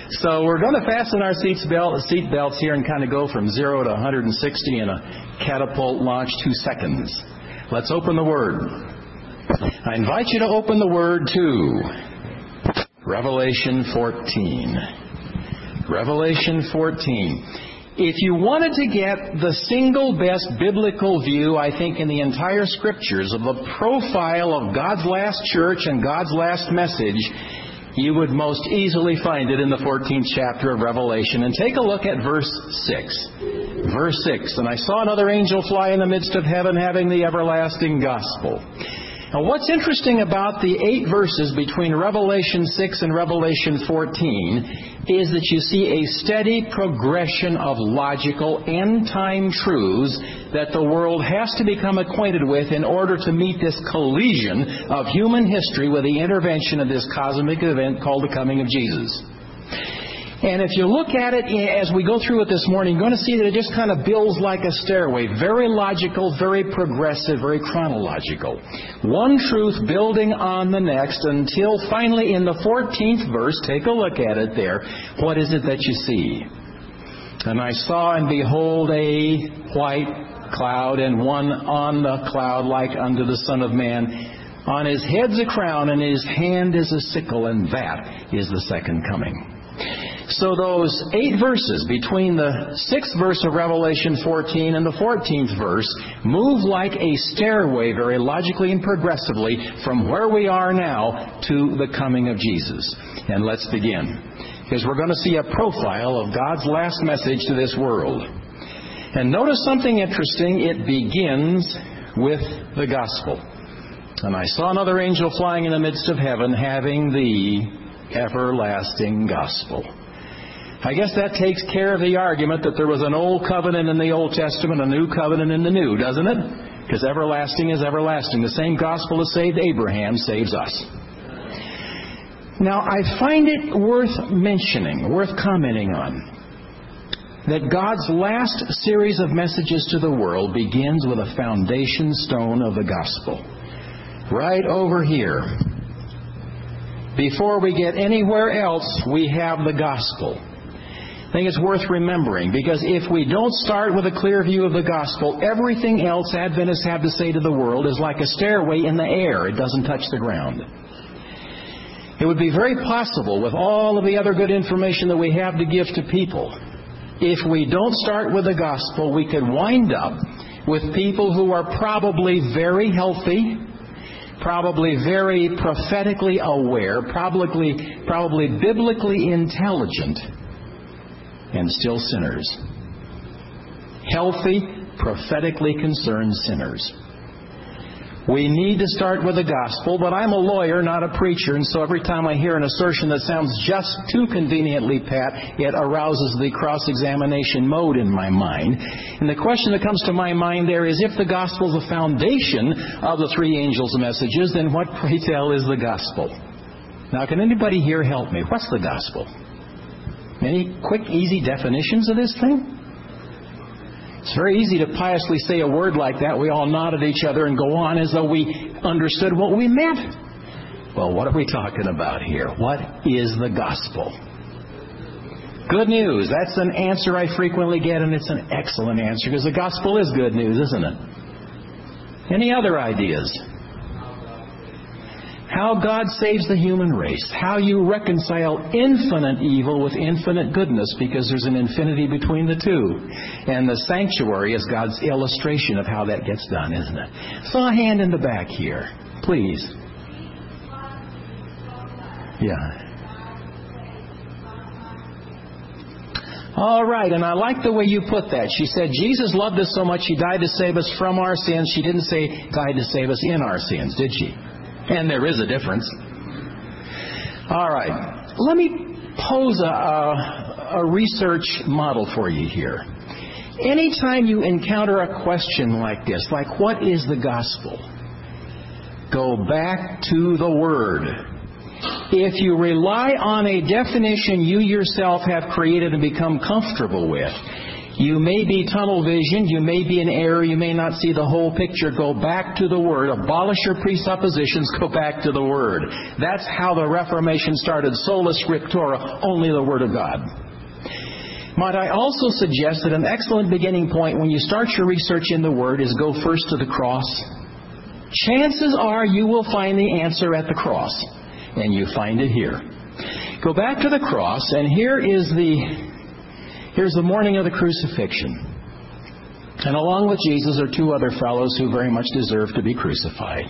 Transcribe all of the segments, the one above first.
So we're going to fasten our seat belts here and kind of go from 0 to 160 in a catapult launch 2 seconds. Let's open the Word. I invite you to open the Word to Revelation 14. Revelation 14. If you wanted to get the single best biblical view, I think, in the entire Scriptures of the profile of God's last church and God's last message, you would most easily find it in the 14th chapter of Revelation. And take a look at verse 6. Verse 6, "And I saw another angel fly in the midst of heaven, having the everlasting gospel." Now, what's interesting about the 8 verses between Revelation 6 and Revelation 14 is that you see a steady progression of logical end-time truths that the world has to become acquainted with in order to meet this collision of human history with the intervention of this cosmic event called the coming of Jesus. And if you look at it as we go through it this morning, you're going to see that it just kind of builds like a stairway. Very logical, very progressive, very chronological. One truth building on the next until finally in the 14th verse, take a look at it there, what is it that you see? "And I saw and behold a white cloud, and one on the cloud like unto the Son of Man. On his head's a crown, and his hand is a sickle, and that is the second coming." So those 8 verses between the 6th verse of Revelation 14 and the 14th verse move like a stairway very logically and progressively from where we are now to the coming of Jesus. And let's begin, because we're going to see a profile of God's last message to this world. And notice something interesting. It begins with the gospel. "And I saw another angel flying in the midst of heaven, having the everlasting gospel." I guess that takes care of the argument that there was an old covenant in the Old Testament, a new covenant in the New, doesn't it? Because everlasting is everlasting. The same gospel that saved Abraham saves us. Now, I find it worth mentioning, worth commenting on, that God's last series of messages to the world begins with a foundation stone of the gospel. Right over here. Before we get anywhere else, we have the gospel. I think it's worth remembering, because if we don't start with a clear view of the gospel, everything else Adventists have to say to the world is like a stairway in the air. It doesn't touch the ground. It would be very possible, with all of the other good information that we have to give to people, if we don't start with the gospel, we could wind up with people who are probably very healthy, probably very prophetically aware, probably biblically intelligent, and still sinners. Healthy, prophetically concerned sinners. We need to start with the gospel, but I'm a lawyer, not a preacher, and so every time I hear an assertion that sounds just too conveniently pat, it arouses the cross-examination mode in my mind. And the question that comes to my mind there is, if the gospel is the foundation of the 3 angels' messages, then what, pray tell, is the gospel? Now, can anybody here help me? What's the gospel? Any quick, easy definitions of this thing? It's very easy to piously say a word like that. We all nod at each other and go on as though we understood what we meant. Well, what are we talking about here? What is the gospel? Good news. That's an answer I frequently get, and it's an excellent answer, because the gospel is good news, isn't it? Any other ideas? How God saves the human race. How you reconcile infinite evil with infinite goodness, because there's an infinity between the two. And the sanctuary is God's illustration of how that gets done, isn't it? So a hand in the back here, please. Yeah. All right, and I like the way you put that. She said, Jesus loved us so much, He died to save us from our sins. She didn't say died to save us in our sins, did she? And there is a difference. All right. Let me pose a research model for you here. Anytime you encounter a question like this, like what is the gospel? Go back to the Word. If you rely on a definition you yourself have created and become comfortable with, You may be tunnel visioned, you may be in error, you may not see the whole picture. Go back to the Word. Abolish your presuppositions, go back to the Word. That's how the Reformation started. Sola Scriptura, only the Word of God. Might I also suggest that an excellent beginning point when you start your research in the Word is go first to the cross. Chances are you will find the answer at the cross. And you find it here. Go back to the cross, and here's the morning of the crucifixion. And along with Jesus are two other fellows who very much deserve to be crucified.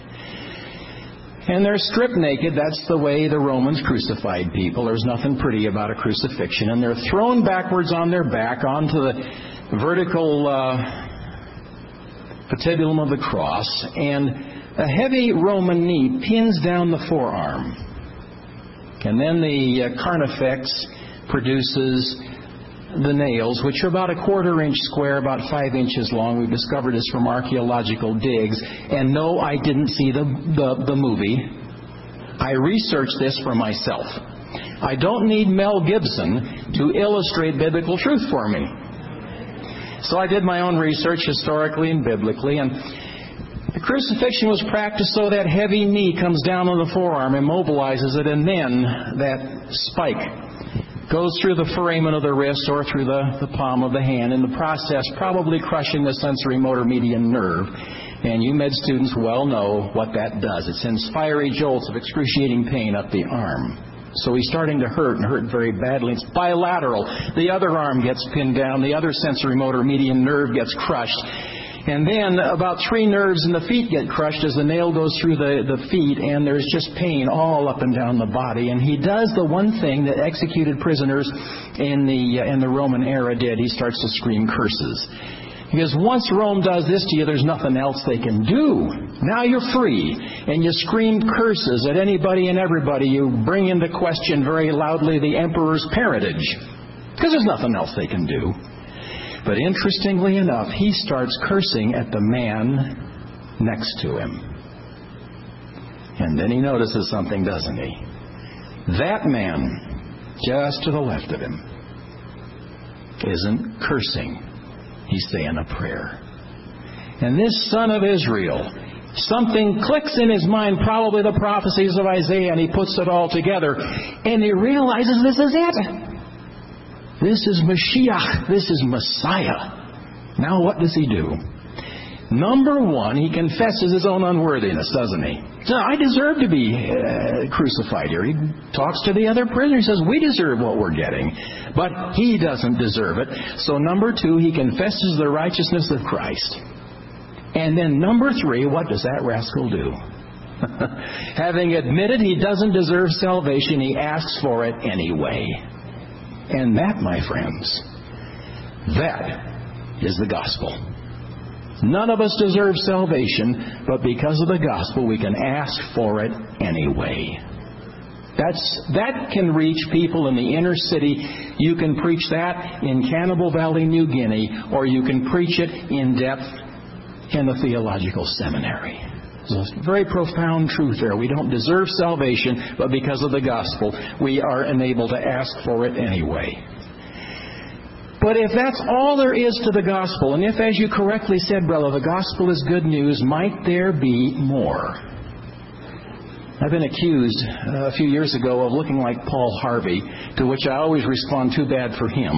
And they're stripped naked. That's the way the Romans crucified people. There's nothing pretty about a crucifixion. And they're thrown backwards on their back onto the vertical patibulum of the cross. And a heavy Roman knee pins down the forearm. And then the carnifex produces the nails, which are about a 1/4 inch square, about 5 inches long. We've discovered this from archaeological digs. And no, I didn't see the movie. I researched this for myself. I don't need Mel Gibson to illustrate biblical truth for me. So I did my own research historically and biblically, and the crucifixion was practiced so that heavy knee comes down on the forearm, immobilizes it, and then that spike goes through the foramen of the wrist or through the palm of the hand, in the process probably crushing the sensory motor median nerve. And you med students well know what that does. It sends fiery jolts of excruciating pain up the arm. So he's starting to hurt, and hurt very badly. It's bilateral. The other arm gets pinned down. The other sensory motor median nerve gets crushed. And then about 3 nerves in the feet get crushed as the nail goes through the feet, and there's just pain all up and down the body. And he does the one thing that executed prisoners in the Roman era did. He starts to scream curses. Because once Rome does this to you, there's nothing else they can do. Now you're free, and you scream curses at anybody and everybody. You bring into question very loudly the emperor's parentage, because there's nothing else they can do. But interestingly enough, he starts cursing at the man next to him. And then he notices something, doesn't he? That man, just to the left of him, isn't cursing. He's saying a prayer. And this son of Israel, something clicks in his mind, probably the prophecies of Isaiah, and he puts it all together. And he realizes this is it. This is Mashiach. This is Messiah. Now what does he do? Number one, he confesses his own unworthiness, doesn't he? So I deserve to be crucified here. He talks to the other prisoners. He says, we deserve what we're getting. But he doesn't deserve it. So number two, he confesses the righteousness of Christ. And then number three, what does that rascal do? Having admitted he doesn't deserve salvation, he asks for it anyway. And that, my friends, that is the gospel. None of us deserve salvation, but because of the gospel, we can ask for it anyway. That can reach people in the inner city. You can preach that in Cannibal Valley, New Guinea, or you can preach it in depth in the theological seminary. There's a very profound truth there. We don't deserve salvation, but because of the gospel, we are enabled to ask for it anyway. But if that's all there is to the gospel, and if, as you correctly said, brother, the gospel is good news, might there be more? I've been accused a few years ago of looking like Paul Harvey, to which I always respond, too bad for him.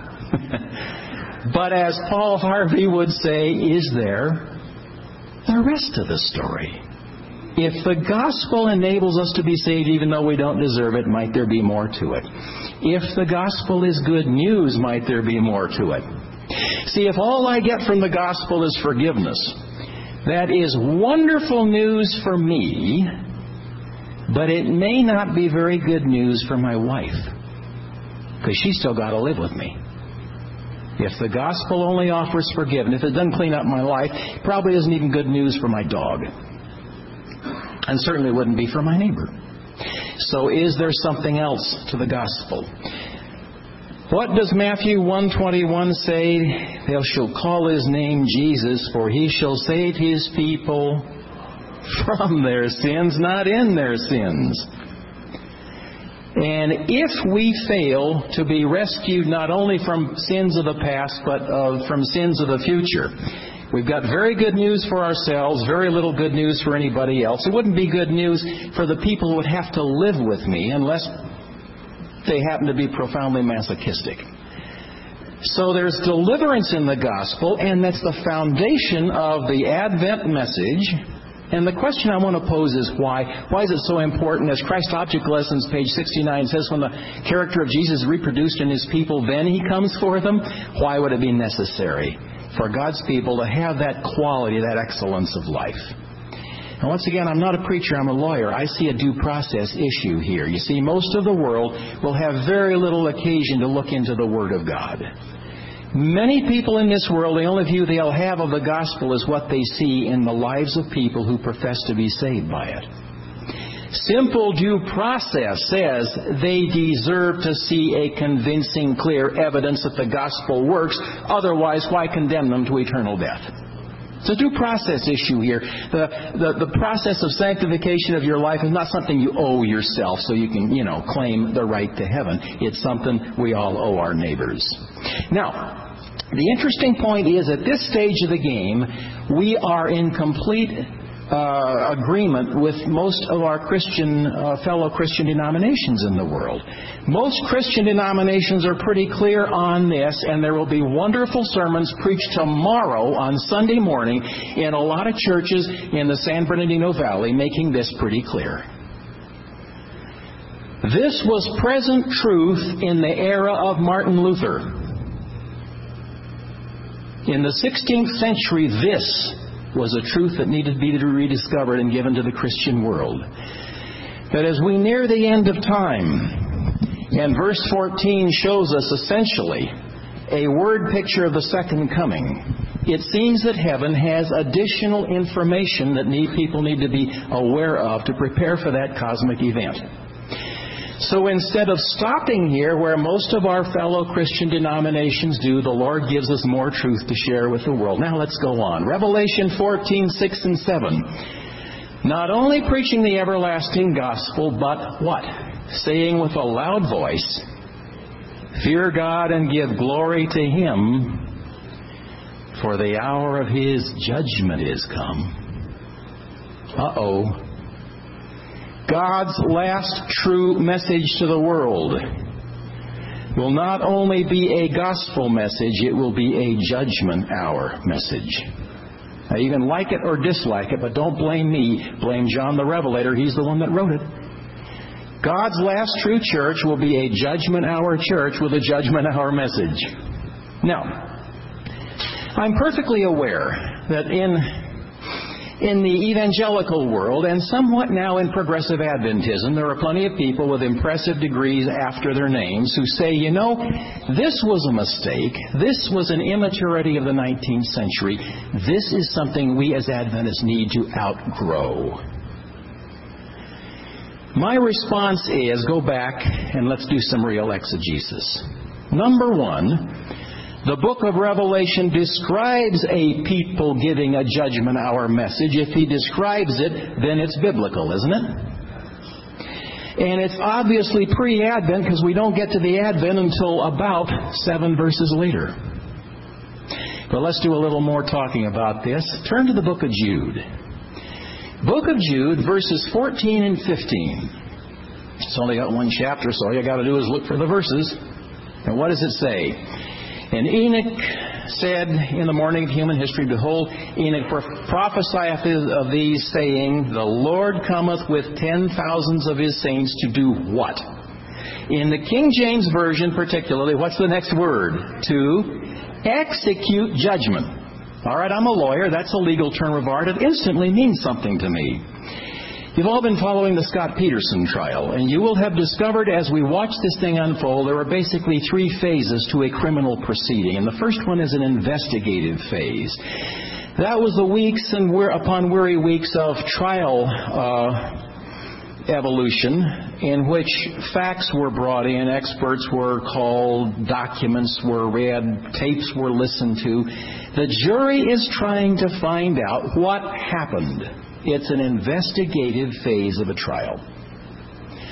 But as Paul Harvey would say, is there the rest of the story? If the gospel enables us to be saved even though we don't deserve it, might there be more to it? If the gospel is good news, might there be more to it? See, if all I get from the gospel is forgiveness, that is wonderful news for me, but it may not be very good news for my wife, because she's still got to live with me. If the gospel only offers forgiveness, if it doesn't clean up my life, it probably isn't even good news for my dog. And certainly wouldn't be for my neighbor. So is there something else to the gospel? What does Matthew 1:21 say? They shall call his name Jesus, for he shall save his people from their sins, not in their sins. And if we fail to be rescued not only from sins of the past, but from sins of the future, we've got very good news for ourselves, very little good news for anybody else. It wouldn't be good news for the people who would have to live with me unless they happen to be profoundly masochistic. So there's deliverance in the gospel, and that's the foundation of the Advent message. And the question I want to pose is why? Why is it so important? As Christ Object Lessons, page 69 says, when the character of Jesus is reproduced in His people, then He comes for them. Why would it be necessary for God's people to have that quality, that excellence of life? And once again, I'm not a preacher, I'm a lawyer. I see a due process issue here. You see, most of the world will have very little occasion to look into the Word of God. Many people in this world, the only view they'll have of the gospel is what they see in the lives of people who profess to be saved by it. Simple due process says they deserve to see a convincing, clear evidence that the gospel works. Otherwise, why condemn them to eternal death? It's a due process issue here. The process of sanctification of your life is not something you owe yourself so you can, claim the right to heaven. It's something we all owe our neighbors. Now, the interesting point is, at this stage of the game, we are in complete agreement with most of our fellow Christian denominations in the world. Most Christian denominations are pretty clear on this, and there will be wonderful sermons preached tomorrow on Sunday morning in a lot of churches in the San Bernardino Valley making this pretty clear. This was present truth in the era of Martin Luther. In the 16th century, this was a truth that needed to be rediscovered and given to the Christian world. That as we near the end of time, and verse 14 shows us essentially a word picture of the second coming, it seems that heaven has additional information that people need to be aware of to prepare for that cosmic event. So instead of stopping here where most of our fellow Christian denominations do, the Lord gives us more truth to share with the world. Now let's go on. Revelation 14, 6 and 7. Not only preaching the everlasting gospel, but what? Saying with a loud voice, fear God and give glory to Him, for the hour of His judgment is come. God's last true message to the world will not only be a gospel message, it will be a judgment hour message. Now, you can like it or dislike it, but don't blame me. Blame John the Revelator. He's the one that wrote it. God's last true church will be a judgment hour church with a judgment hour message. Now, I'm perfectly aware that in the evangelical world, and somewhat now in progressive Adventism, there are plenty of people with impressive degrees after their names who say, this was a mistake. This was an immaturity of the 19th century. This is something we as Adventists need to outgrow. My response is, go back and let's do some real exegesis. Number one, the book of Revelation describes a people giving a judgment hour message. If he describes it, then it's biblical, isn't it? And it's obviously pre-Advent because we don't get to the Advent until about 7 verses later. But let's do a little more talking about this. Turn to the book of Jude. Book of Jude, verses 14 and 15. It's only got one chapter, so all you got to do is look for the verses. And what does it say? And Enoch said in the morning of human history, behold, Enoch prophesieth of these, saying, the Lord cometh with 10,000s of His saints to do what? In the King James Version particularly, what's the next word? To execute judgment. All right, I'm a lawyer. That's a legal term of art. It instantly means something to me. You've all been following the Scott Peterson trial, and you will have discovered as we watch this thing unfold, there are basically 3 phases to a criminal proceeding. And the first one is an investigative phase. That was the weeks and upon weary weeks of trial evolution, in which facts were brought in, experts were called, documents were read, tapes were listened to. The jury is trying to find out what happened. It's an investigative phase of a trial.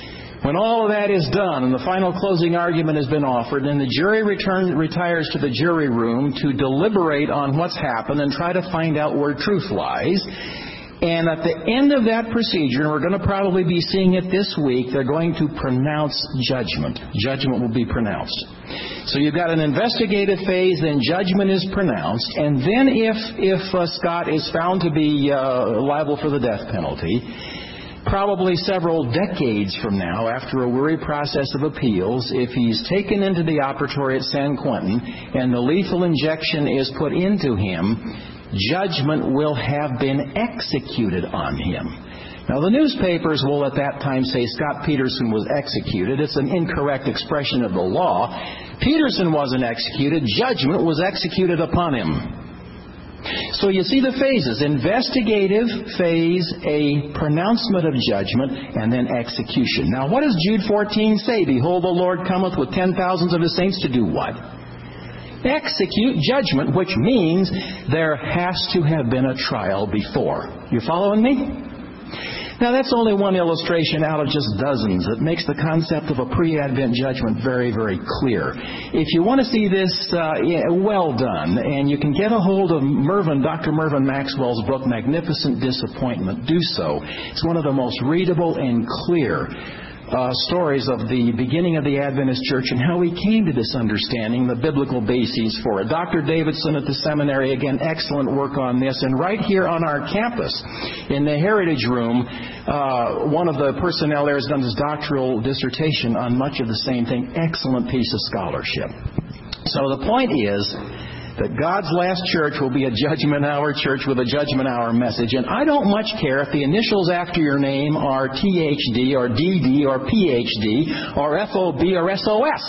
When all of that is done and the final closing argument has been offered, then the jury retires to the jury room to deliberate on what's happened and try to find out where truth lies. And at the end of that procedure, and we're going to probably be seeing it this week, they're going to pronounce judgment. Judgment will be pronounced. So you've got an investigative phase, then judgment is pronounced, and then if Scott is found to be liable for the death penalty, probably several decades from now, after a weary process of appeals, if he's taken into the operatory at San Quentin and the lethal injection is put into him, judgment will have been executed on him. Now, the newspapers will at that time say Scott Peterson was executed. It's an incorrect expression of the law. Peterson wasn't executed. Judgment was executed upon him. So you see the phases. Investigative phase, a pronouncement of judgment, and then execution. Now, what does Jude 14 say? Behold, the Lord cometh with 10,000s of his saints to do what? Execute judgment, which means there has to have been a trial before. You following me? Now, that's only one illustration out of just dozens. It makes the concept of a pre-Advent judgment very, very clear. If you want to see this well done, and you can get a hold of Dr. Mervyn Maxwell's book, Magnificent Disappointment, do so. It's one of the most readable and clear stories of the beginning of the Adventist Church and how we came to this understanding, the biblical bases for it. Dr. Davidson at the seminary, again, excellent work on this. And right here on our campus, in the Heritage Room, one of the personnel there has done his doctoral dissertation on much of the same thing. Excellent piece of scholarship. So the point is that God's last church will be a Judgment Hour church with a Judgment Hour message. And I don't much care if the initials after your name are THD or DD or PhD or FOB or SOS.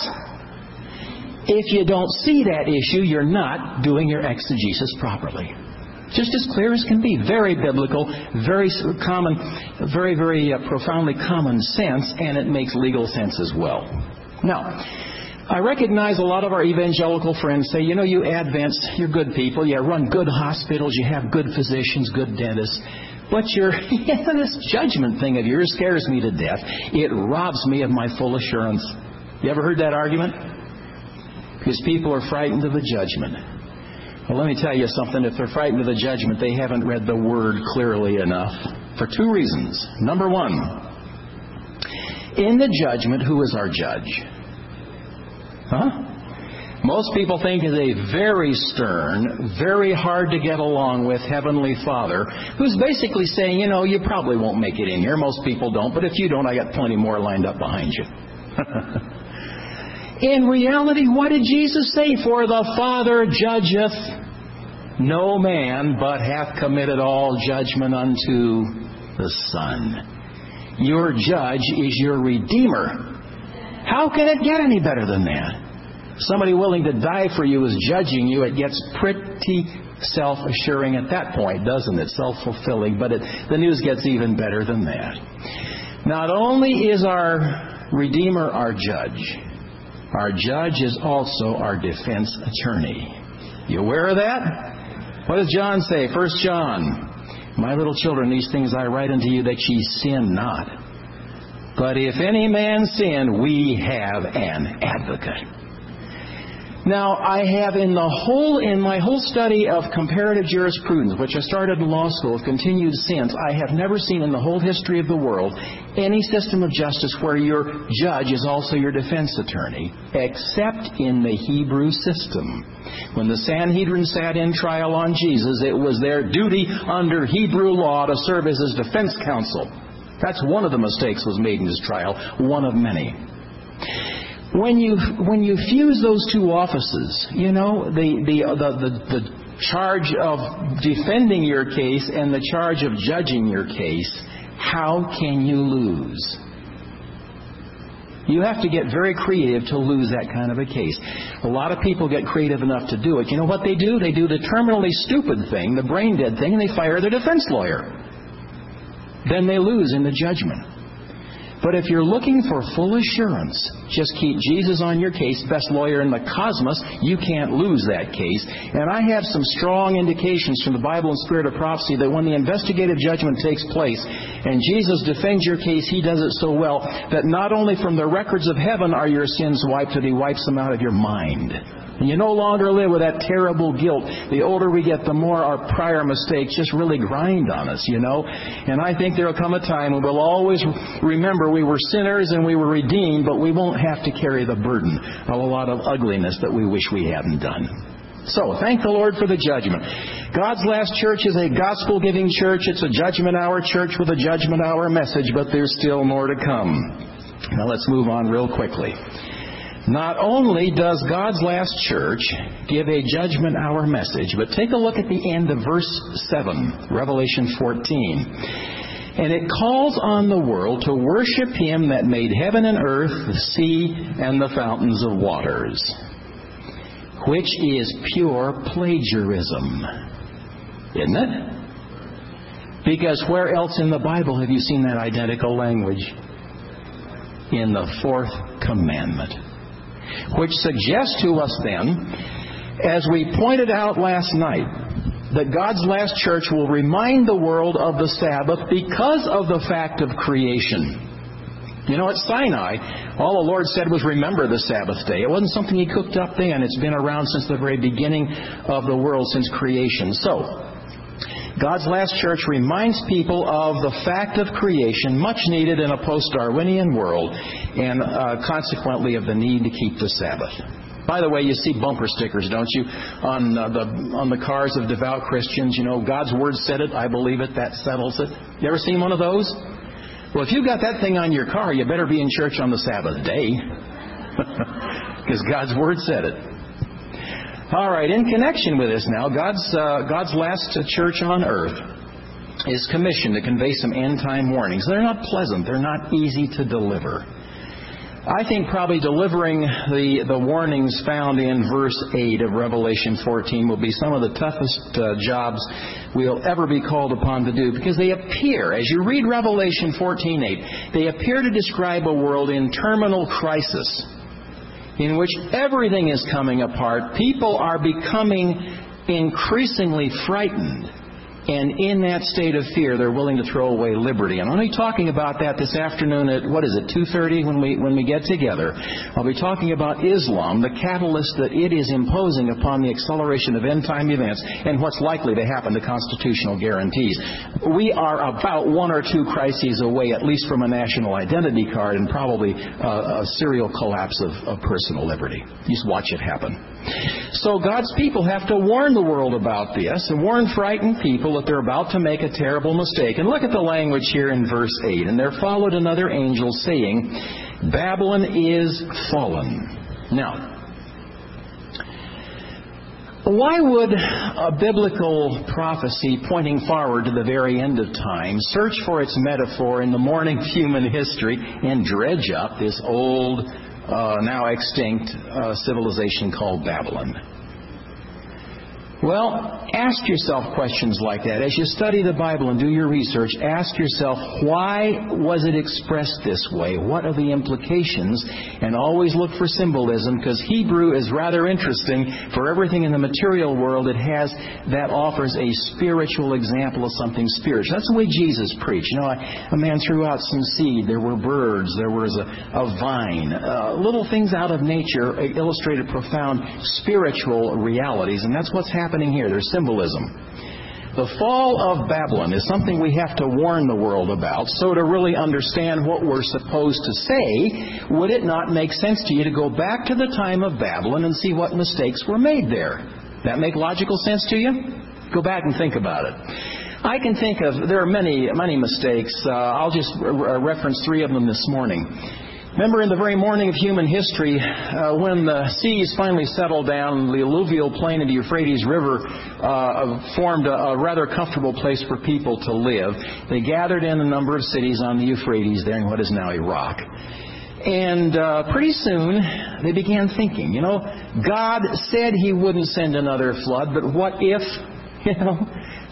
If you don't see that issue, you're not doing your exegesis properly. Just as clear as can be. Very biblical, very common, very, very profoundly common sense, and it makes legal sense as well. Now, I recognize a lot of our evangelical friends say, you Advents, you're good people. You run good hospitals. You have good physicians, good dentists. But this judgment thing of yours scares me to death. It robs me of my full assurance. You ever heard that argument? Because people are frightened of the judgment. Well, let me tell you something. If they're frightened of the judgment, they haven't read the Word clearly enough. For two reasons. Number one, in the judgment, who is our judge? Most people think is a very stern, very hard to get along with Heavenly Father, who's basically saying, you probably won't make it in here. Most people don't, but if you don't, I got plenty more lined up behind you. In reality, what did Jesus say? For the Father judgeth no man, but hath committed all judgment unto the Son. Your judge is your Redeemer. How can it get any better than that? Somebody willing to die for you is judging you. It gets pretty self-assuring at that point, doesn't it? Self-fulfilling. But the news gets even better than that. Not only is our Redeemer our judge is also our defense attorney. You aware of that? What does John say? 1 John, my little children, these things I write unto you that ye sin not. But if any man sin, we have an advocate. Now, I have in my whole study of comparative jurisprudence, which I started in law school, continued since, I have never seen in the whole history of the world any system of justice where your judge is also your defense attorney, except in the Hebrew system. When the Sanhedrin sat in trial on Jesus, it was their duty under Hebrew law to serve as his defense counsel. That's one of the mistakes was made in his trial, one of many. When you fuse those two offices, the charge of defending your case and the charge of judging your case, how can you lose? You have to get very creative to lose that kind of a case. A lot of people get creative enough to do it. You know what they do? They do the terminally stupid thing, the brain dead thing, and they fire their defense lawyer. Then they lose in the judgment. But if you're looking for full assurance, just keep Jesus on your case, best lawyer in the cosmos. You can't lose that case. And I have some strong indications from the Bible and Spirit of prophecy that when the investigative judgment takes place and Jesus defends your case, He does it so well that not only from the records of heaven are your sins wiped, but He wipes them out of your mind. And you no longer live with that terrible guilt. The older we get, the more our prior mistakes just really grind on us, And I think there will come a time when we'll always remember we were sinners and we were redeemed, but we won't have to carry the burden of a lot of ugliness that we wish we hadn't done. So, thank the Lord for the judgment. God's last church is a gospel-giving church. It's a judgment hour church with a judgment hour message, but there's still more to come. Now let's move on real quickly. Not only does God's last church give a judgment hour message, but take a look at the end of verse 7, Revelation 14. And it calls on the world to worship Him that made heaven and earth, the sea, and the fountains of waters, which is pure plagiarism. Isn't it? Because where else in the Bible have you seen that identical language? In the fourth commandment. Which suggests to us then, as we pointed out last night, that God's last church will remind the world of the Sabbath because of the fact of creation. At Sinai, all the Lord said was remember the Sabbath day. It wasn't something He cooked up then. It's been around since the very beginning of the world, since creation. So, God's last church reminds people of the fact of creation, much needed in a post-Darwinian world, and consequently of the need to keep the Sabbath. By the way, you see bumper stickers, don't you, on the cars of devout Christians? God's Word said it, I believe it, that settles it. You ever seen one of those? Well, if you've got that thing on your car, you better be in church on the Sabbath day, because God's Word said it. All right, in connection with this now, God's last church on earth is commissioned to convey some end-time warnings. They're not pleasant. They're not easy to deliver. I think probably delivering the warnings found in verse 8 of Revelation 14 will be some of the toughest jobs we'll ever be called upon to do, because they appear, as you read Revelation 14:8, they appear to describe a world in terminal crisis, in which everything is coming apart. People are becoming increasingly frightened. And in that state of fear, they're willing to throw away liberty. And I'm only talking about that this afternoon at, 2:30 when we get together. I'll be talking about Islam, the catalyst that it is imposing upon the acceleration of end-time events and what's likely to happen to constitutional guarantees. We are about one or two crises away, at least from a national identity card, and probably a serial collapse of personal liberty. You just watch it happen. So God's people have to warn the world about this and warn frightened people that they're about to make a terrible mistake. And look at the language here in verse 8. And there followed another angel saying, Babylon is fallen. Now, why would a biblical prophecy pointing forward to the very end of time search for its metaphor in the morning of human history and dredge up this old, now extinct civilization called Babylon? Well, ask yourself questions like that. As you study the Bible and do your research, ask yourself, why was it expressed this way? What are the implications? And always look for symbolism, because Hebrew is rather interesting. For everything in the material world it has that offers a spiritual example of something spiritual. That's the way Jesus preached. A man threw out some seed. There were birds. There was a vine. Little things out of nature illustrated profound spiritual realities. And that's what's happening here. There's symbolism. The fall of Babylon is something we have to warn the world about. So to really understand what we're supposed to say, would it not make sense to you to go back to the time of Babylon and see what mistakes were made there? That make logical sense to you? Go back and think about it. I can think of, there are many mistakes. I'll just reference three of them this morning. Remember, in the very morning of human history, when the seas finally settled down, the alluvial plain of the Euphrates River formed a rather comfortable place for people to live. They gathered in a number of cities on the Euphrates there in what is now Iraq. And pretty soon, they began thinking, God said He wouldn't send another flood, but what if,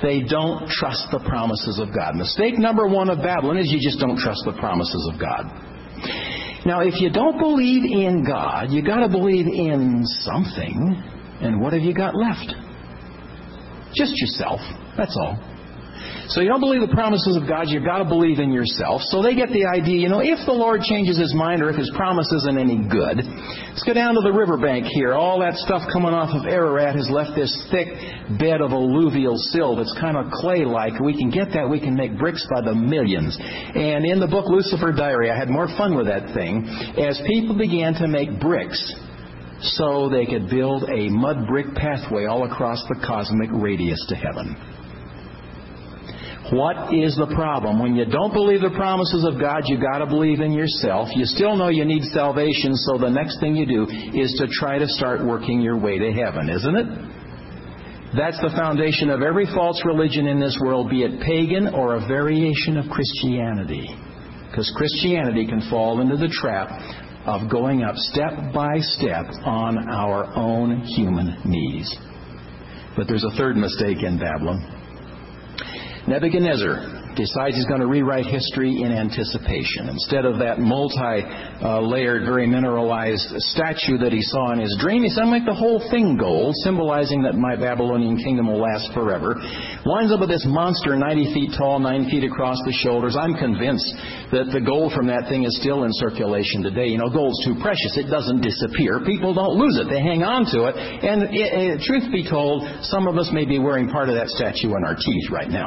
They don't trust the promises of God. Mistake number one of Babylon is you just don't trust the promises of God. Now, if you don't believe in God, you got to believe in something. And what have you got left? Just yourself. That's all. So you don't believe the promises of God, you've got to believe in yourself. So they get the idea, if the Lord changes His mind or if His promise isn't any good, let's go down to the riverbank here. All that stuff coming off of Ararat has left this thick bed of alluvial sill that's kind of clay-like. We can get that. We can make bricks by the millions. And in the book Lucifer Diary, I had more fun with that thing as people began to make bricks so they could build a mud brick pathway all across the cosmic radius to heaven. What is the problem? When you don't believe the promises of God, you've got to believe in yourself. You still know you need salvation, so the next thing you do is to try to start working your way to heaven, isn't it? That's the foundation of every false religion in this world, be it pagan or a variation of Christianity. Because Christianity can fall into the trap of going up step by step on our own human knees. But there's a third mistake in Babylon. Nebuchadnezzar decides he's going to rewrite history in anticipation. Instead of that multi-layered, very mineralized statue that he saw in his dream, he said, make the whole thing gold, symbolizing that my Babylonian kingdom will last forever. Winds up with this monster 90 feet tall, 9 feet across the shoulders. I'm convinced that the gold from that thing is still in circulation today. Gold's too precious. It doesn't disappear. People don't lose it. They hang on to it. And truth be told, some of us may be wearing part of that statue in our teeth right now.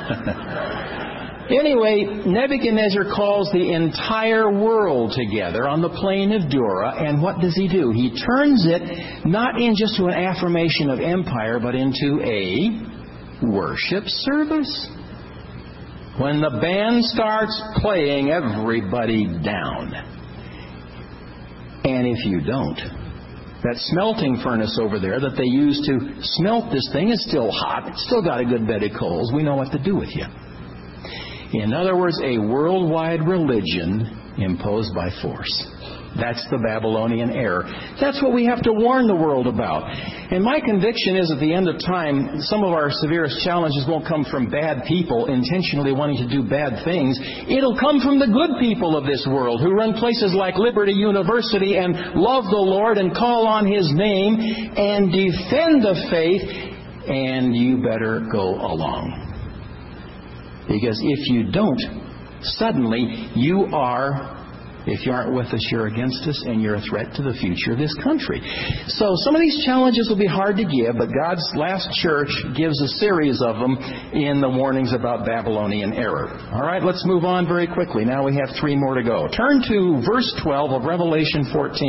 Anyway, Nebuchadnezzar calls the entire world together on the plain of Dura, and what does he do? He turns it not in just to an affirmation of empire, but into a worship service. When the band starts playing, everybody down. And if you don't, that smelting furnace over there that they use to smelt this thing is still hot. It's still got a good bed of coals. We know what to do with you. In other words, a worldwide religion imposed by force. That's the Babylonian error. That's what we have to warn the world about. And my conviction is at the end of time, some of our severest challenges won't come from bad people intentionally wanting to do bad things. It'll come from the good people of this world who run places like Liberty University and love the Lord and call on His name and defend the faith, and you better go along. Because if you don't, suddenly you are, if you aren't with us, you're against us, and you're a threat to the future of this country. So some of these challenges will be hard to give, but God's last church gives a series of them in the warnings about Babylonian error. All right, let's move on very quickly. Now we have 3 more to go. Turn to verse 12 of Revelation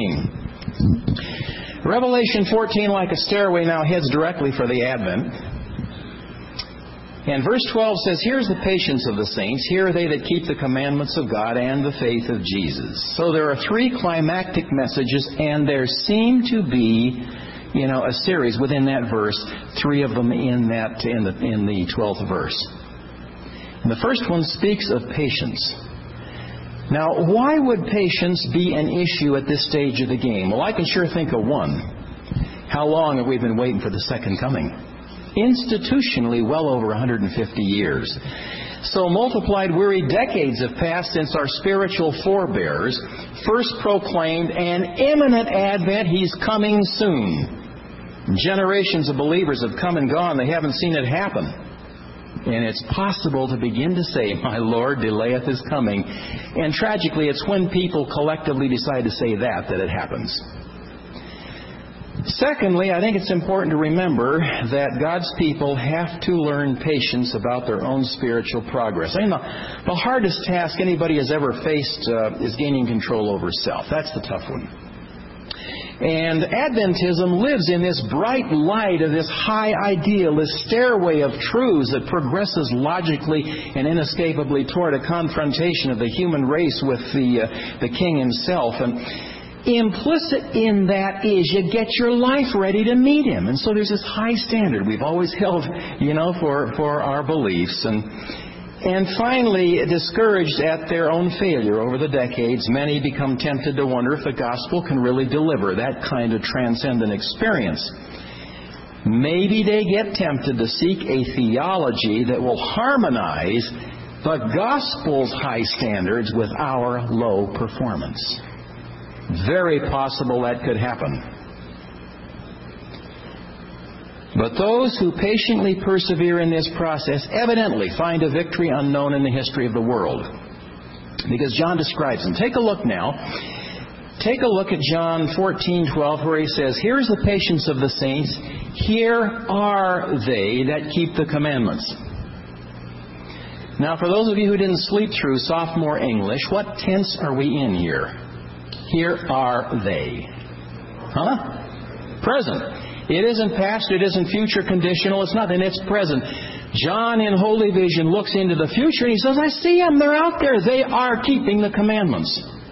14. Revelation 14, like a stairway, now heads directly for the Advent. And verse 12 says, here's the patience of the saints. Here are they that keep the commandments of God and the faith of Jesus. So there are 3 climactic messages, and there seem to be, a series within that verse, 3 of them in the 12th verse. And the first one speaks of patience. Now, why would patience be an issue at this stage of the game? Well, I can sure think of one. How long have we been waiting for the second coming? Institutionally, well over 150 years. So multiplied weary decades have passed since our spiritual forebears first proclaimed an imminent advent. He's coming soon. Generations of believers have come and gone. They haven't seen it happen. And it's possible to begin to say, my Lord delayeth His coming. And tragically, it's when people collectively decide to say that it happens. Secondly, I think it's important to remember that God's people have to learn patience about their own spiritual progress. I mean, the hardest task anybody has ever faced is gaining control over self. That's the tough one. And Adventism lives in this bright light of this high ideal, this stairway of truths that progresses logically and inescapably toward a confrontation of the human race with the King Himself. And implicit in that is you get your life ready to meet Him. And so there's this high standard we've always held, for our beliefs. And finally, discouraged at their own failure over the decades, many become tempted to wonder if the gospel can really deliver that kind of transcendent experience. maybe they get tempted to seek a theology that will harmonize the gospel's high standards with our low performance. Very possible that could happen. But those who patiently persevere in this process evidently find a victory unknown in the history of the world. Because John describes them. Take a look now. Take a look at John 14:12, where he says, "Here's the patience of the saints. Here are they that keep the commandments." Now, for those of you who didn't sleep through sophomore English, what tense are we in here? Here are they. Huh? Present. It isn't past, it isn't future conditional, it's nothing, it's present. John in Holy Vision looks into the future and he says, I see them, they're out there, they are keeping the commandments.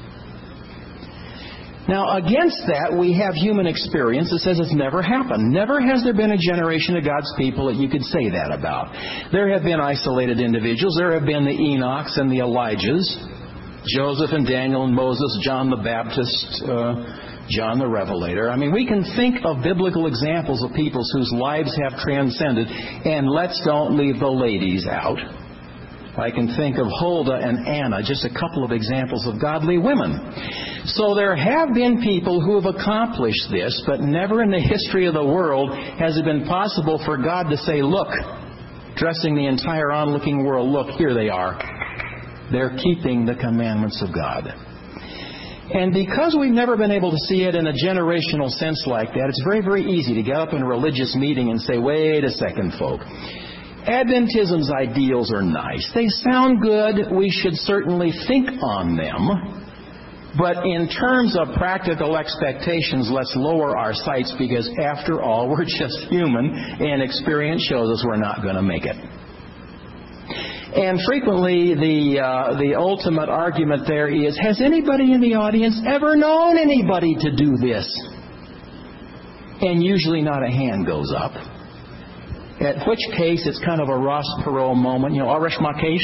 Now, against that, we have human experience that says it's never happened. Never has there been a generation of God's people that you could say that about. There have been isolated individuals. There have been the Enochs and the Elijahs, Joseph and Daniel and Moses, John the Baptist, John the Revelator. I mean, we can think of biblical examples of people whose lives have transcended, and let's don't leave the ladies out. I can think of Huldah and Anna, just a couple of examples of godly women. So there have been people who have accomplished this, but never in the history of the world has it been possible for God to say, look, addressing the entire onlooking world, look, here they are. They're keeping the commandments of God. And because we've never been able to see it in a generational sense like that, it's very, very easy to get up in a religious meeting and say, wait a second, folk. Adventism's ideals are nice. They sound good. We should certainly think on them. But in terms of practical expectations, let's lower our sights because, after all, we're just human, and experience shows us we're not going to make it. And frequently, the ultimate argument there is, has anybody in the audience ever known anybody to do this? And usually not a hand goes up. At which case, it's kind of a Ross Perot moment. You know, Arish Makesh.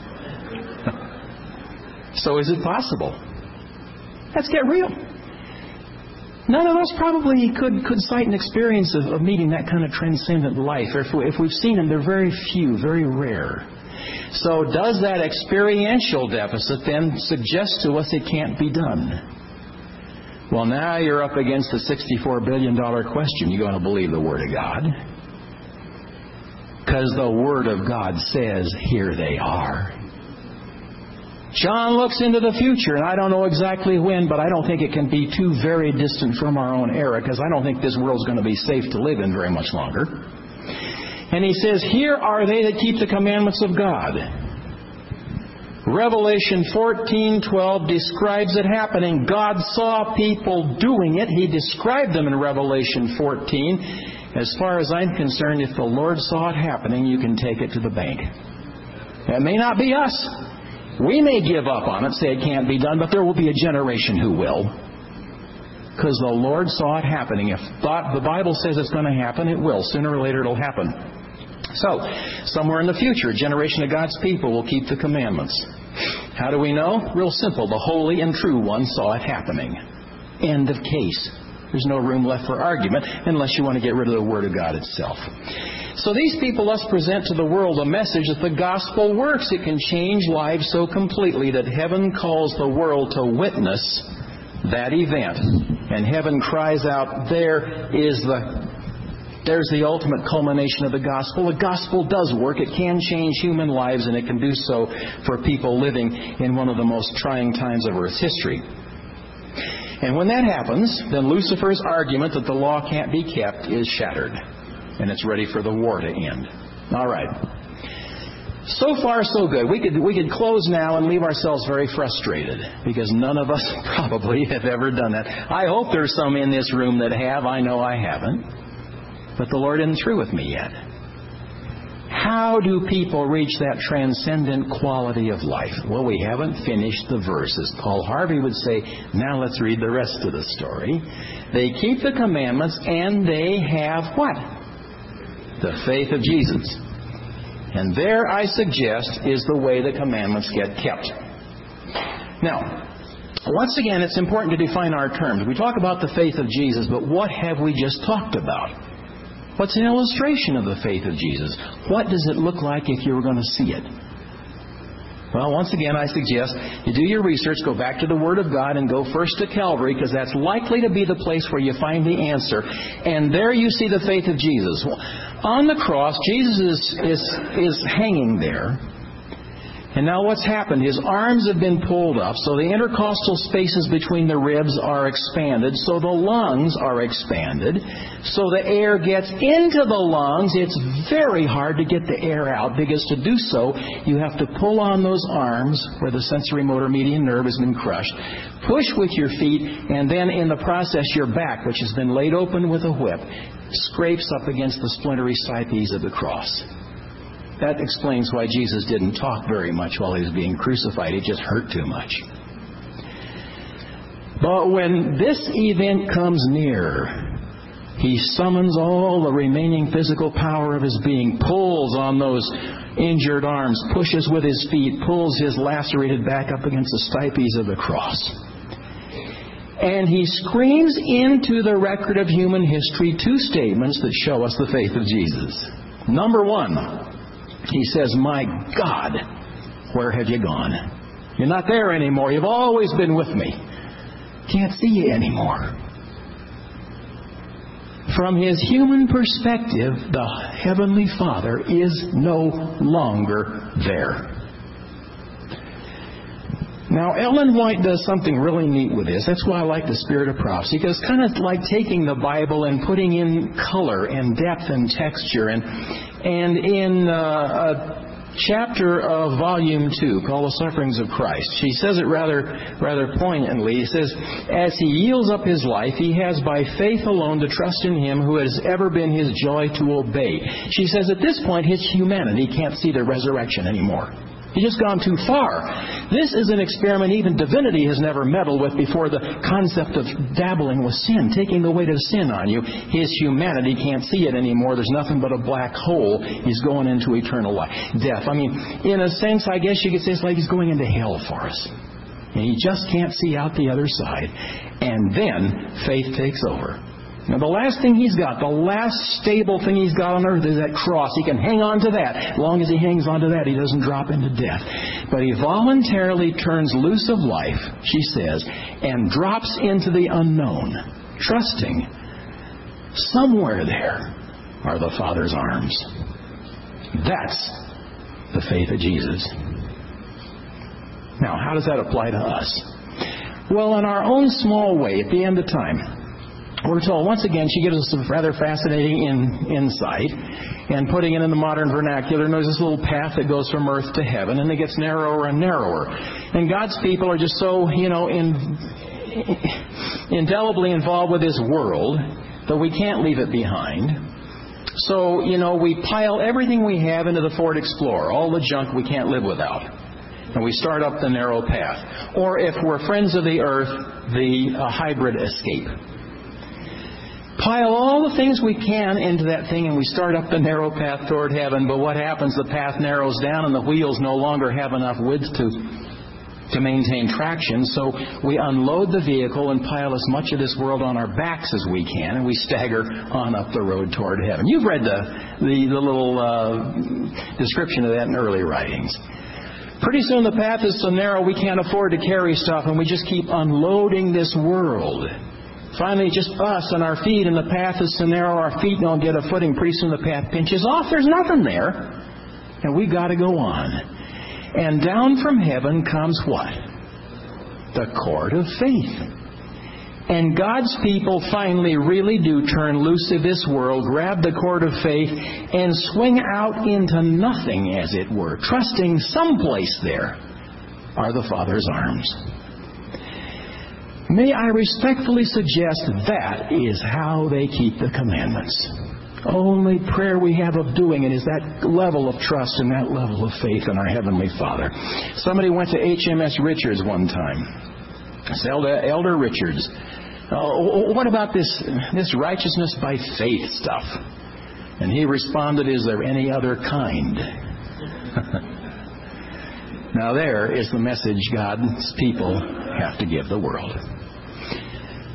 So is it possible? Let's get real. None of us probably could cite an experience of meeting that kind of transcendent life. If we've seen them, they're very few, very rare. So does that experiential deficit then suggest to us it can't be done? Well, now you're up against the $64 billion question. You're going to believe the Word of God. Because the Word of God says, here they are. John looks into the future, and I don't know exactly when, but I don't think it can be too very distant from our own era, because I don't think this world's going to be safe to live in very much longer. And he says, here are they that keep the commandments of God. Revelation 14:12 describes it happening. God saw people doing it. He described them in Revelation 14. As far as I'm concerned, if the Lord saw it happening, you can take it to the bank. That may not be us. We may give up on it, say it can't be done, but there will be a generation who will. Because the Lord saw it happening. If the Bible says it's going to happen, it will. Sooner or later it'll happen. So, somewhere in the future, a generation of God's people will keep the commandments. How do we know? Real simple. The holy and true one saw it happening. End of case. There's no room left for argument unless you want to get rid of the Word of God itself. So these people thus present to the world a message that the gospel works. It can change lives so completely that heaven calls the world to witness that event. And heaven cries out, there's the ultimate culmination of the gospel. The gospel does work. It can change human lives, and it can do so for people living in one of the most trying times of Earth's history. And when that happens, then Lucifer's argument that the law can't be kept is shattered. And it's ready for the war to end. All right. So far, so good. We could close now and leave ourselves very frustrated, because none of us probably have ever done that. I hope there's some in this room that have. I know I haven't. But the Lord isn't through with me yet. How do people reach that transcendent quality of life? Well, we haven't finished the verses. Paul Harvey would say, now let's read the rest of the story. They keep the commandments, and they have what? The faith of Jesus. And there, I suggest, is the way the commandments get kept. Now, once again, it's important to define our terms. We talk about the faith of Jesus, but what have we just talked about? What's an illustration of the faith of Jesus? What does it look like if you were going to see it? Well, once again, I suggest you do your research, go back to the Word of God, and go first to Calvary, because that's likely to be the place where you find the answer. And there you see the faith of Jesus. On the cross, Jesus is hanging there. And now what's happened? His arms have been pulled up, so the intercostal spaces between the ribs are expanded, so the lungs are expanded, so the air gets into the lungs. It's very hard to get the air out, because to do so, you have to pull on those arms where the sensory motor median nerve has been crushed, push with your feet, and then in the process, your back, which has been laid open with a whip, scrapes up against the splintery side-piece of the cross. That explains why Jesus didn't talk very much while He was being crucified. It just hurt too much. But when this event comes near, He summons all the remaining physical power of His being, pulls on those injured arms, pushes with His feet, pulls His lacerated back up against the stipe of the cross. And He screams into the record of human history two statements that show us the faith of Jesus. Number one, He says, "My God, where have you gone? You're not there anymore. You've always been with me. Can't see you anymore." From His human perspective, the Heavenly Father is no longer there. Now, Ellen White does something really neat with this. That's why I like the Spirit of Prophecy, because it's kind of like taking the Bible and putting in color and depth and texture. And in a chapter of Volume 2 called The Sufferings of Christ, she says it rather poignantly. He says, "As He yields up His life, He has by faith alone to trust in Him who has ever been His joy to obey." She says at this point, His humanity can't see the resurrection anymore. He's just gone too far. This is an experiment even divinity has never meddled with before, the concept of dabbling with sin, taking the weight of sin on you. His humanity can't see it anymore. There's nothing but a black hole. He's going into eternal life, death. I mean, in a sense, I guess you could say it's like He's going into hell for us. And He just can't see out the other side. And then faith takes over. Now, the last thing He's got, the last stable thing He's got on earth is that cross. He can hang on to that. As long as He hangs on to that, He doesn't drop into death. But He voluntarily turns loose of life, she says, and drops into the unknown, trusting somewhere there are the Father's arms. That's the faith of Jesus. Now, how does that apply to us? Well, in our own small way, at the end of time, we're told, once again, she gives us a rather fascinating insight. And putting it in the modern vernacular, there's this little path that goes from earth to heaven, and it gets narrower and narrower. And God's people are just so, indelibly involved with this world that we can't leave it behind. So, we pile everything we have into the Ford Explorer, all the junk we can't live without. And we start up the narrow path. Or if we're friends of the earth, the hybrid Escape. Pile all the things we can into that thing, and we start up the narrow path toward heaven. But what happens? The path narrows down, and the wheels no longer have enough width to maintain traction. So we unload the vehicle and pile as much of this world on our backs as we can, and we stagger on up the road toward heaven. You've read the little description of that in early writings. Pretty soon the path is so narrow we can't afford to carry stuff, and we just keep unloading this world. Finally, just us and our feet, and the path is so narrow our feet don't get a footing. Pretty soon the path pinches off. There's nothing there. And we've got to go on. And down from heaven comes what? The cord of faith. And God's people finally really do turn loose of this world, grab the cord of faith, and swing out into nothing, as it were, trusting someplace there are the Father's arms. May I respectfully suggest that is how they keep the commandments. Only prayer we have of doing it is that level of trust and that level of faith in our Heavenly Father. Somebody went to HMS Richards one time. It's Elder Richards. What about this righteousness by faith stuff? And he responded, "Is there any other kind?" Now there is the message God's people have to give the world.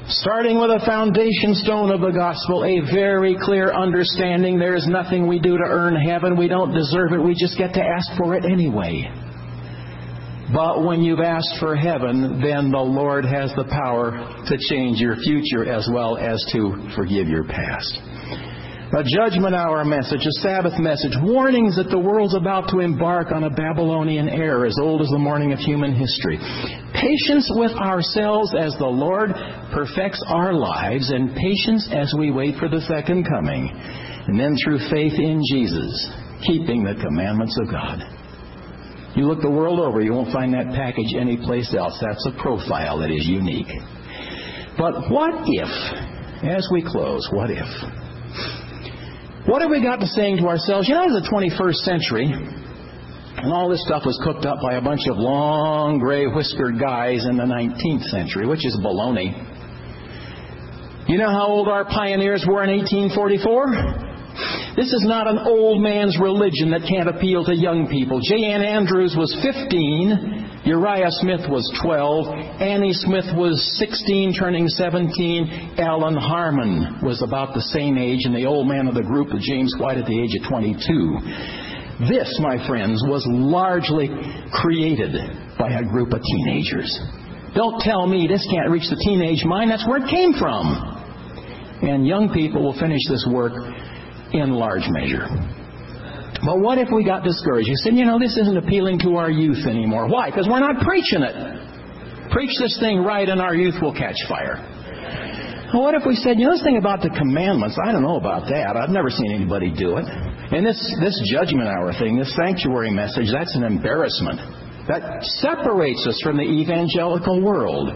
Starting with a foundation stone of the gospel, a very clear understanding there is nothing we do to earn heaven. We don't deserve it. We just get to ask for it anyway. But when you've asked for heaven, then the Lord has the power to change your future as well as to forgive your past. A judgment hour message, a Sabbath message, warnings that the world's about to embark on a Babylonian era as old as the morning of human history. Patience with ourselves as the Lord perfects our lives, and patience as we wait for the second coming. And then through faith in Jesus, keeping the commandments of God. You look the world over, you won't find that package anyplace else. That's a profile that is unique. But what if, as we close, what if? What have we got to saying to ourselves? You know, in the 21st century, and all this stuff was cooked up by a bunch of long, gray, whiskered guys in the 19th century, which is baloney. You know how old our pioneers were in 1844? This is not an old man's religion that can't appeal to young people. J. Ann Andrews was 15. Uriah Smith was 12. Annie Smith was 16, turning 17. Alan Harmon was about the same age, and the old man of the group was James White at the age of 22. This, my friends, was largely created by a group of teenagers. Don't tell me this can't reach the teenage mind. That's where it came from. And young people will finish this work in large measure. But what if we got discouraged? You said, you know, this isn't appealing to our youth anymore. Why? Because we're not preaching it. Preach this thing right and our youth will catch fire. Well, what if we said, you know, this thing about the commandments, I don't know about that. I've never seen anybody do it. And this judgment hour thing, this sanctuary message, that's an embarrassment. That separates us from the evangelical world.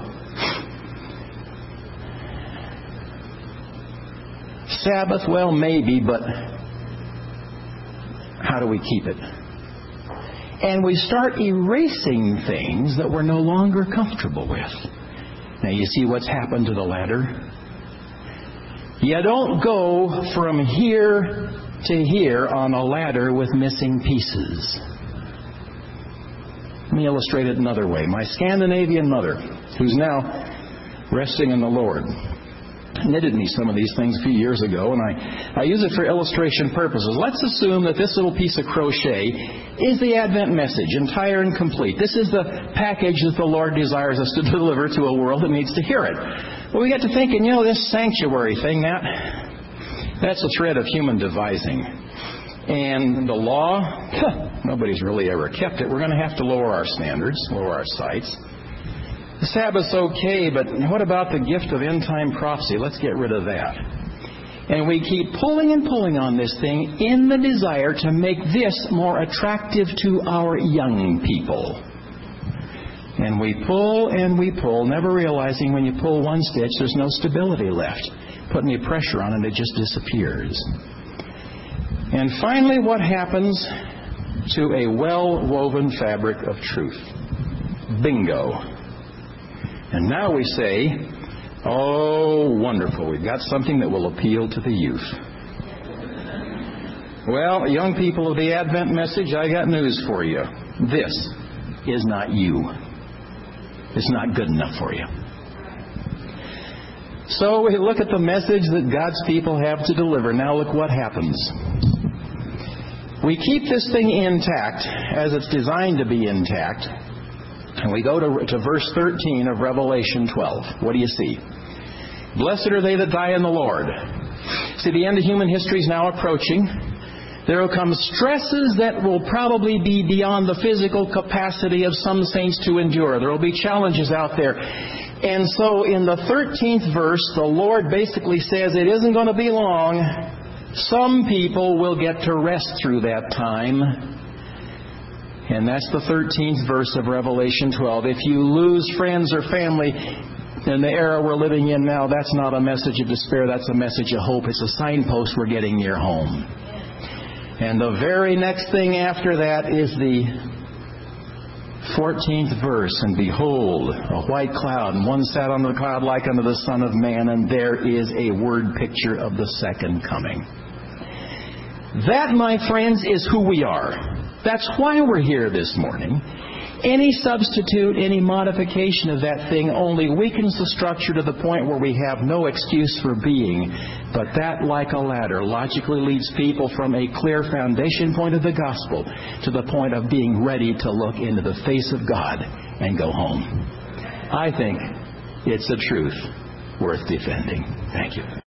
Sabbath, well, maybe, but how do we keep it? And we start erasing things that we're no longer comfortable with. Now, you see what's happened to the ladder? You don't go from here to here on a ladder with missing pieces. Let me illustrate it another way. My Scandinavian mother, who's now resting in the Lord, knitted me some of these things a few years ago, and I use it for illustration purposes. Let's assume that this little piece of crochet is the Advent message, entire and complete. This is the package that the Lord desires us to deliver to a world that needs to hear it. Well, we get to thinking, you know, this sanctuary thing, that's a thread of human devising. And the law, nobody's really ever kept it. We're going to have to lower our standards, lower our sights. The Sabbath's okay, but what about the gift of end-time prophecy? Let's get rid of that. And we keep pulling and pulling on this thing in the desire to make this more attractive to our young people. And we pull, never realizing when you pull one stitch, there's no stability left. Put any pressure on it, it just disappears. And finally, what happens to a well-woven fabric of truth? Bingo. And now we say, oh, wonderful, we've got something that will appeal to the youth. Well, young people of the Advent message, I got news for you. This is not you. It's not good enough for you. So we look at the message that God's people have to deliver. Now look what happens. We keep this thing intact as it's designed to be intact. And we go to verse 13 of Revelation 12. What do you see? Blessed are they that die in the Lord. See, the end of human history is now approaching. There will come stresses that will probably be beyond the physical capacity of some saints to endure. There will be challenges out there. And so in the 13th verse, the Lord basically says it isn't going to be long. Some people will get to rest through that time. And that's the 13th verse of Revelation 12. If you lose friends or family in the era we're living in now, that's not a message of despair. That's a message of hope. It's a signpost we're getting near home. And the very next thing after that is the 14th verse. And behold, a white cloud, and one sat on the cloud like unto the Son of Man, and there is a word picture of the second coming. That, my friends, is who we are. That's why we're here this morning. Any substitute, any modification of that thing only weakens the structure to the point where we have no excuse for being. But that, like a ladder, logically leads people from a clear foundation point of the gospel to the point of being ready to look into the face of God and go home. I think it's a truth worth defending. Thank you.